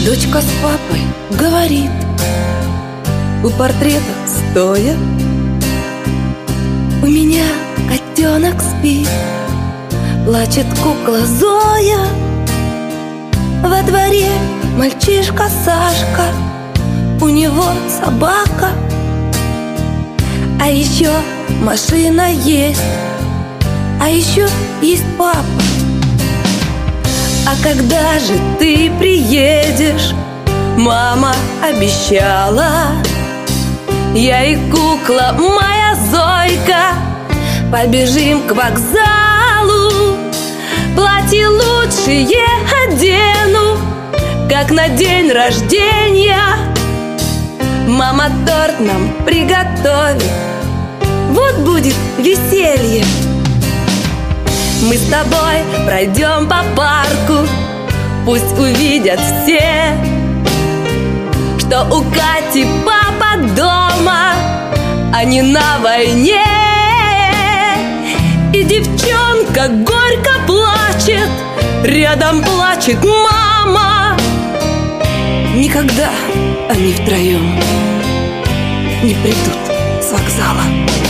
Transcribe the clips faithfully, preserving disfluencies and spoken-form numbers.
Дочка с папой говорит, у портрета стоя: у меня котенок спит, плачет кукла Зоя. Во дворе мальчишка Сашка, у него собака, а еще машина есть, а еще есть папа. А когда же ты приедешь? Мама обещала. Я и кукла моя Зойка побежим к вокзалу, платье лучшее одену, как на день рождения. Мама торт нам приготовит, вот будет веселье. Мы с тобой пройдем по парку, пусть увидят все, что у Кати папа дома, а не на войне. И девчонка горько плачет, рядом плачет мама. Никогда они втроем не придут с вокзала.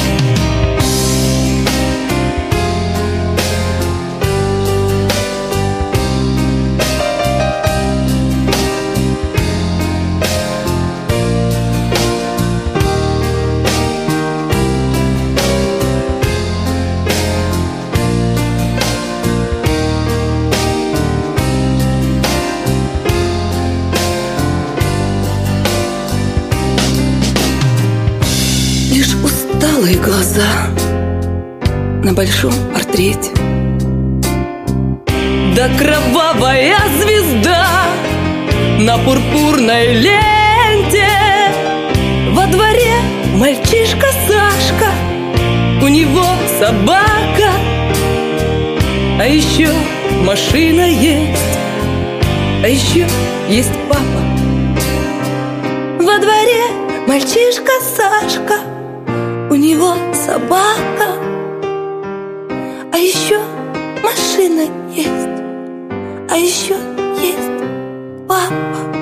Лишь усталые глаза на большом портрете, да кровавая звезда на пурпурной ленте. Во дворе мальчишка Сашка, у него собака, а еще машина есть, а еще есть папа. Во дворе мальчишка Сашка, у него собака, а еще машина есть, а еще есть папа.